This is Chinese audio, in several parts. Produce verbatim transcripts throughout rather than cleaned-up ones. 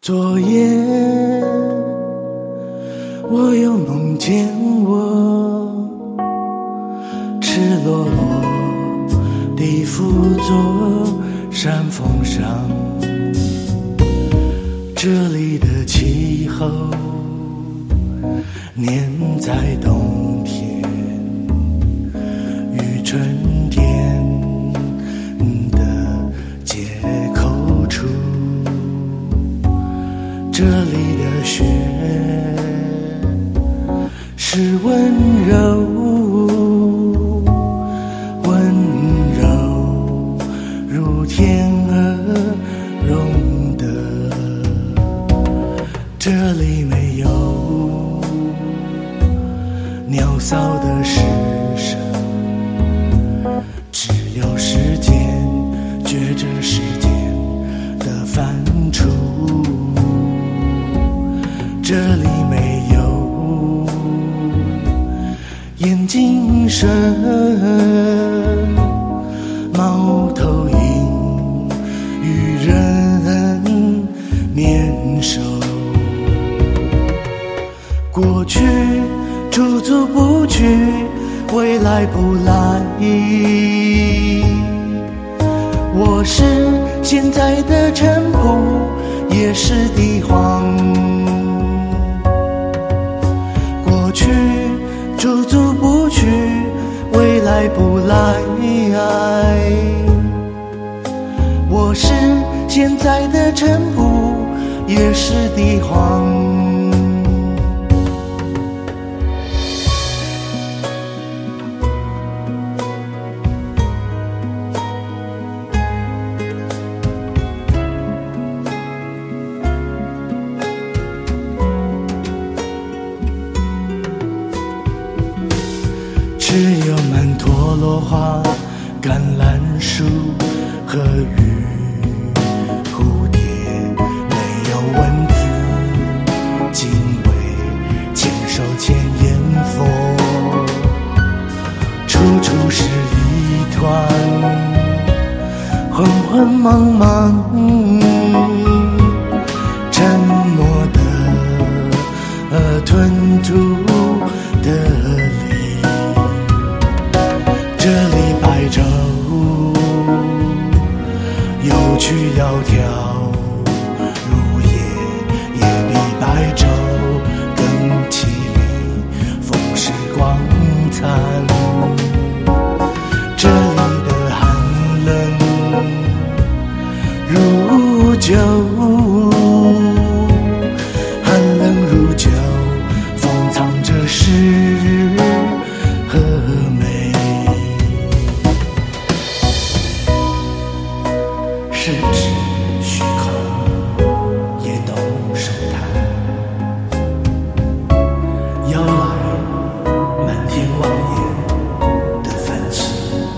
昨夜我又梦见我赤裸裸地伏坐山峰上，这里的气候黏在冬天与春天的接口处，这里的雪是温柔温柔如天鹅绒的，这里没有鸟骚的诗声，只有时间觉着时间的反刍，这里没有眼睛声猫头鹰与人面熟，过去驻足不去，未来不来，我是现在的尘土，也是地荒，过去驻足不去，未来不来，我是现在的尘土，也是地荒。只有曼陀罗花、橄榄树和鱼蝴蝶，没有文字敬畏，牵手牵烟佛，处处是一团浑浑茫茫沉默的呃吞吐的这里白昼有趣窈窕，如夜也比白昼更凄厉，风势光灿，这里的寒冷如酒，寒冷如酒，封藏着诗和美，是指虚空也懂手谈，摇来漫天望眼的繁星，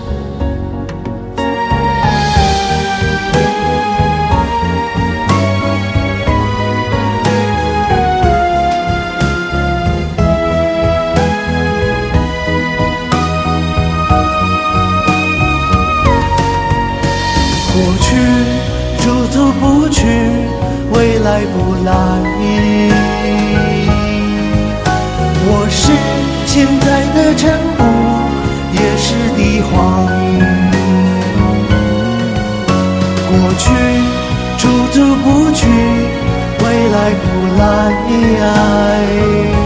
过去驻足不去，未来不来，我是现在的尘土，也是地荒，过去驻足不去，未来不来，